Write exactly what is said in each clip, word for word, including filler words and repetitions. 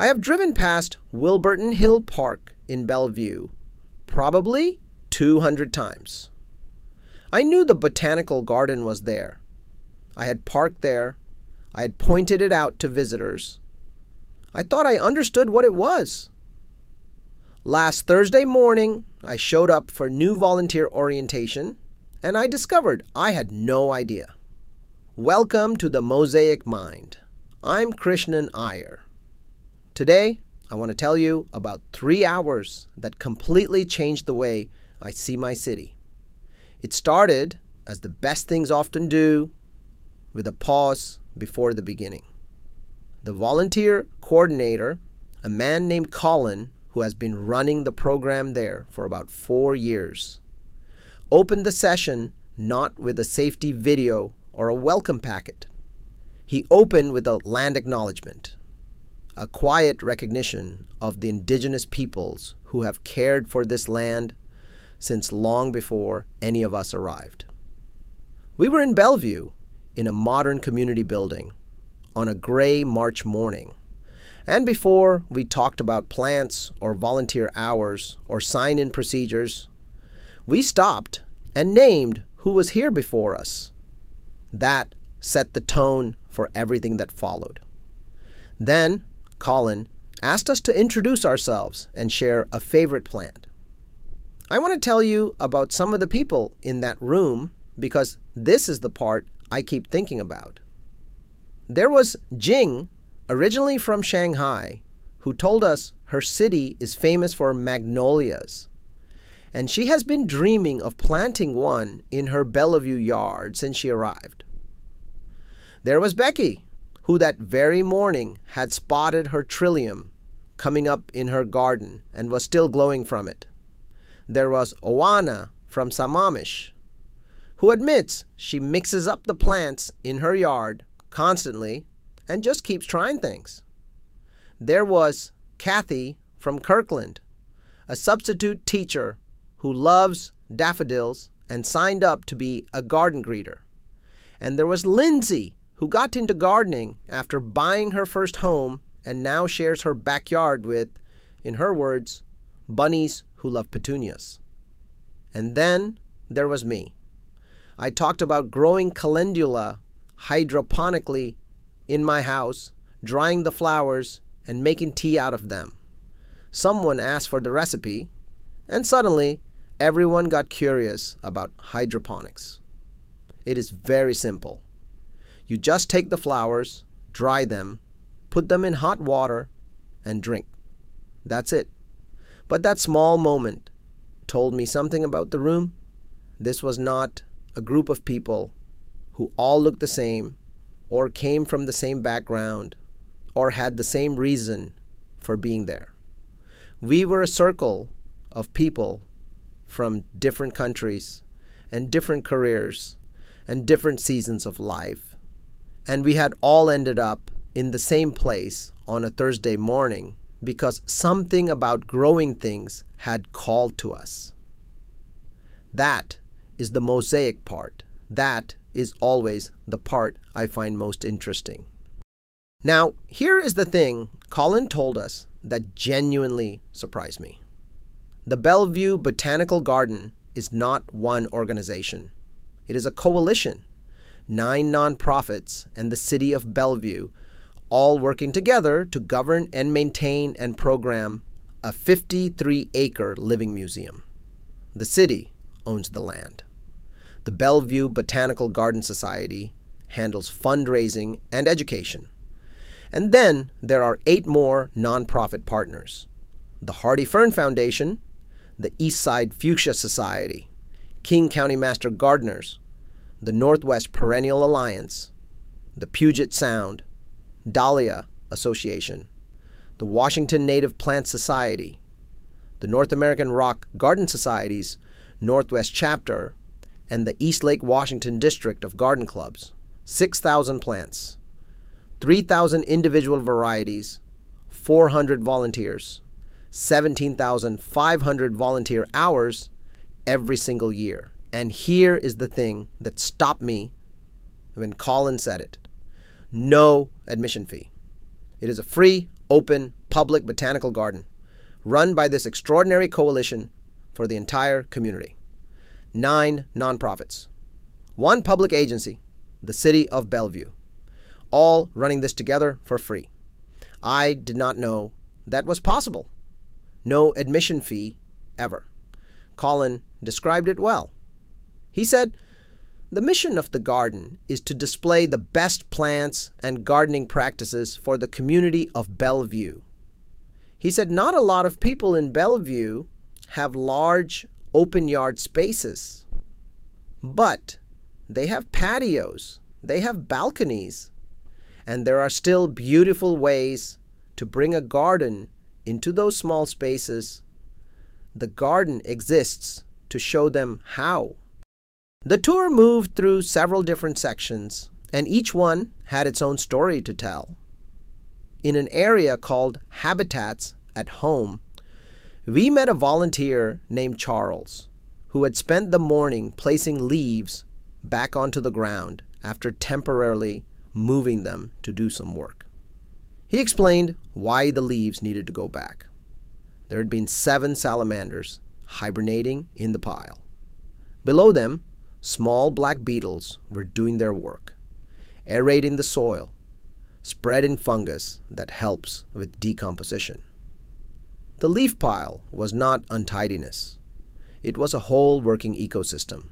I have driven past Wilburton Hill Park in Bellevue probably two hundred times. I knew the botanical garden was there. I had parked there. I had pointed it out to visitors. I thought I understood what it was. Last Thursday morning, I showed up for new volunteer orientation, and I discovered I had no idea. Welcome to the Mosaic Mind. I'm Krishnan Iyer. Today, I want to tell you about three hours that completely changed the way I see my city. It started, as the best things often do, with a pause before the beginning. The volunteer coordinator, a man named Colin, who has been running the program there for about four years, opened the session not with a safety video or a welcome packet. He opened with a land acknowledgement, a quiet recognition of the indigenous peoples who have cared for this land since long before any of us arrived. We were in Bellevue, in a modern community building, on a gray March morning. And before we talked about plants or volunteer hours or sign-in procedures, we stopped and named who was here before us. That set the tone for everything that followed. Then, Colin asked us to introduce ourselves and share a favorite plant. I want to tell you about some of the people in that room because this is the part I keep thinking about. There was Jing, originally from Shanghai, who told us her city is famous for magnolias, and she has been dreaming of planting one in her Bellevue yard since she arrived. There was Becky, who that very morning had spotted her trillium coming up in her garden and was still glowing from it. There was Oana from Sammamish, who admits she mixes up the plants in her yard constantly and just keeps trying things. There was Kathy from Kirkland, a substitute teacher who loves daffodils and signed up to be a garden greeter. And there was Lindsay, who got into gardening after buying her first home and now shares her backyard with, in her words, bunnies who love petunias. And then there was me. I talked about growing calendula hydroponically in my house, drying the flowers, and making tea out of them. Someone asked for the recipe, and suddenly everyone got curious about hydroponics. It is very simple. You just take the flowers, dry them, put them in hot water, and drink. That's it. But that small moment told me something about the room. This was not a group of people who all looked the same, or came from the same background, or had the same reason for being there. We were a circle of people from different countries and different careers and different seasons of life. And we had all ended up in the same place on a Thursday morning because something about growing things had called to us. That is the mosaic part. That is always the part I find most interesting. Now, here is the thing Colin told us that genuinely surprised me. The Bellevue Botanical Garden is not one organization. It is a coalition. Nine nonprofits and the city of Bellevue all working together to govern and maintain and program a fifty-three acre living museum. The city owns the land. The Bellevue Botanical Garden Society handles fundraising and education. And then there are eight more nonprofit partners. The Hardy Fern Foundation, the Eastside Fuchsia Society, King County Master Gardeners, the Northwest Perennial Alliance, the Puget Sound, Dahlia Association, the Washington Native Plant Society, the North American Rock Garden Society's Northwest Chapter, and the East Lake Washington District of Garden Clubs. six thousand plants, three thousand individual varieties, four hundred volunteers, seventeen thousand five hundred volunteer hours every single year. And here is the thing that stopped me when Colin said it. No admission fee. It is a free, open, public botanical garden run by this extraordinary coalition for the entire community. Nine nonprofits, one public agency, the City of Bellevue, all running this together for free. I did not know that was possible. No admission fee ever. Colin described it well. He said, "The mission of the garden is to display the best plants and gardening practices for the community of Bellevue." He said not a lot of people in Bellevue have large open yard spaces, but they have patios, they have balconies, and there are still beautiful ways to bring a garden into those small spaces. The garden exists to show them how. The tour moved through several different sections, and each one had its own story to tell. In an area called Habitats at Home, we met a volunteer named Charles, who had spent the morning placing leaves back onto the ground after temporarily moving them to do some work. He explained why the leaves needed to go back. There had been seven salamanders hibernating in the pile. Below them, small black beetles were doing their work, aerating the soil, spreading fungus that helps with decomposition. The leaf pile was not untidiness. It was a whole working ecosystem.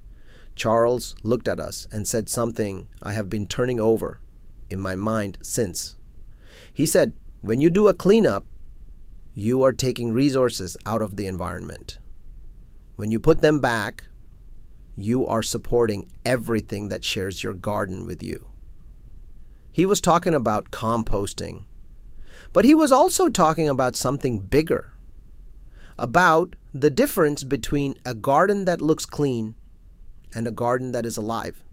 Charles looked at us and said something I have been turning over in my mind since. He said, "When you do a cleanup, you are taking resources out of the environment. When you put them back, you are supporting everything that shares your garden with you." He was talking about composting, but he was also talking about something bigger, about the difference between a garden that looks clean and a garden that is alive.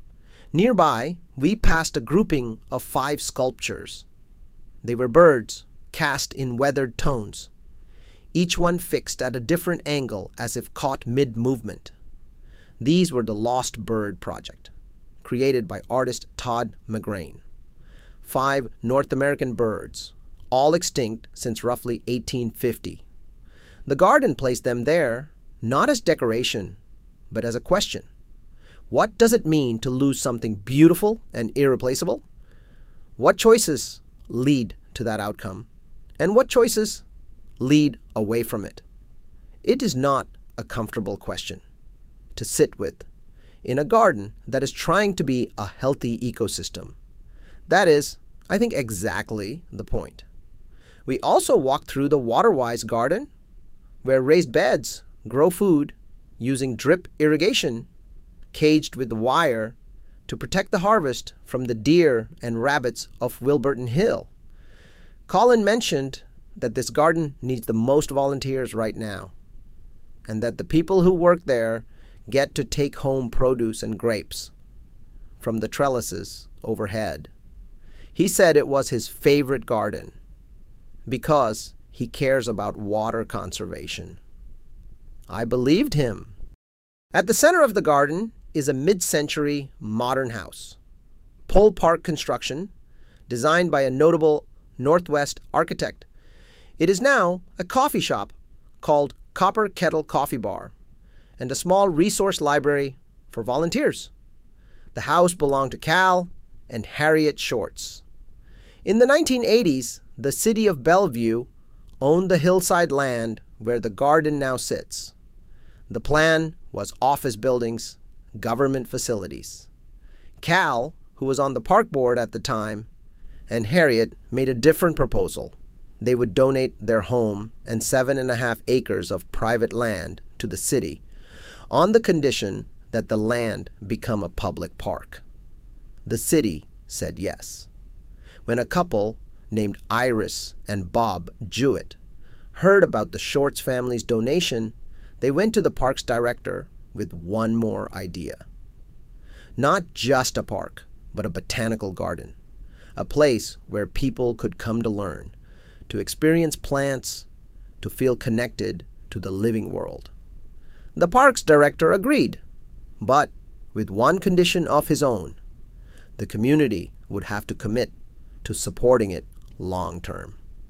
Nearby, we passed a grouping of five sculptures. They were birds cast in weathered tones, each one fixed at a different angle as if caught mid-movement. These were the Lost Bird Project, created by artist Todd McGrain. Five North American birds, all extinct since roughly eighteen fifty. The garden placed them there not as decoration, but as a question. What does it mean to lose something beautiful and irreplaceable? What choices lead to that outcome? And what choices lead away from it? It is not a comfortable question to sit with in a garden that is trying to be a healthy ecosystem. That is, I think, exactly the point. We also walked through the Waterwise garden, where raised beds grow food using drip irrigation caged with wire to protect the harvest from the deer and rabbits of Wilburton Hill. Colin mentioned that this garden needs the most volunteers right now, and that the people who work there get to take home produce and grapes from the trellises overhead. He said it was his favorite garden because he cares about water conservation. I believed him. At the center of the garden is a mid-century modern house, Pole Park construction, designed by a notable Northwest architect. It is now a coffee shop called Copper Kettle Coffee Bar and a small resource library for volunteers. The house belonged to Cal and Harriet Shorts. In the nineteen eighties, the City of Bellevue owned the hillside land where the garden now sits. The plan was office buildings, government facilities. Cal, who was on the park board at the time, and Harriet made a different proposal. They would donate their home and seven and a half acres of private land to the city on the condition that the land become a public park. The city said yes. When a couple named Iris and Bob Jewett heard about the Shorts family's donation, they went to the park's director with one more idea. Not just a park, but a botanical garden, a place where people could come to learn, to experience plants, to feel connected to the living world. The park's director agreed, but with one condition of his own. The community would have to commit to supporting it long term.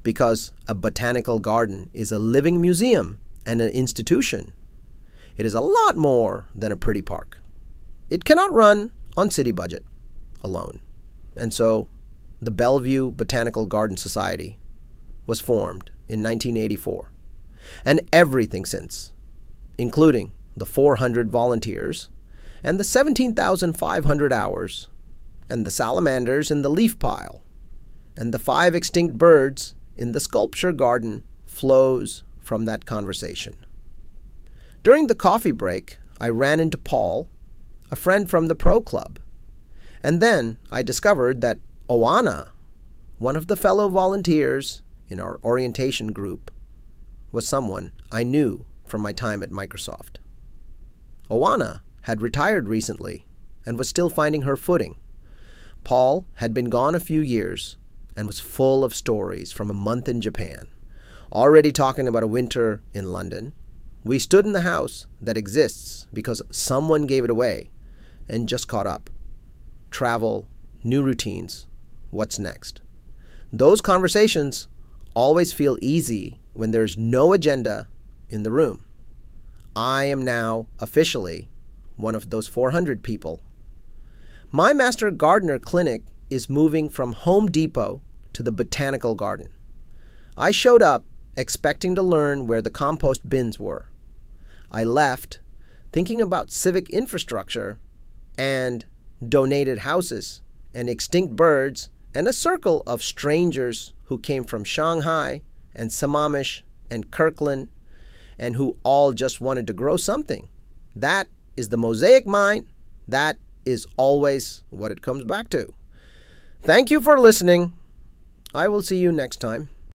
because a botanical garden is a living museum and an institution. It is a lot more than a pretty park. It cannot run on city budget alone. And so the Bellevue Botanical Garden Society was formed in nineteen eighty-four. And everything since, including the four hundred volunteers and the seventeen thousand five hundred hours and the salamanders in the leaf pile and the five extinct birds in the sculpture garden, flows from that conversation. During the coffee break, I ran into Paul, a friend from the Pro Club, and then I discovered that Oana, one of the fellow volunteers in our orientation group, was someone I knew from my time at Microsoft. Oana had retired recently and was still finding her footing. Paul had been gone a few years and was full of stories from a month in Japan. Already talking about a winter in London, we stood in the house that exists because someone gave it away and just caught up. Travel, new routines, what's next? Those conversations always feel easy when there's no agenda in the room. I am now officially one of those four hundred people. My Master Gardener Clinic is moving from Home Depot to the Botanical Garden. I showed up expecting to learn where the compost bins were. I left thinking about civic infrastructure and donated houses and extinct birds and a circle of strangers who came from Shanghai and Sammamish and Kirkland and who all just wanted to grow something. That is the mosaic mind. That is always what it comes back to. Thank you for listening. I will see you next time.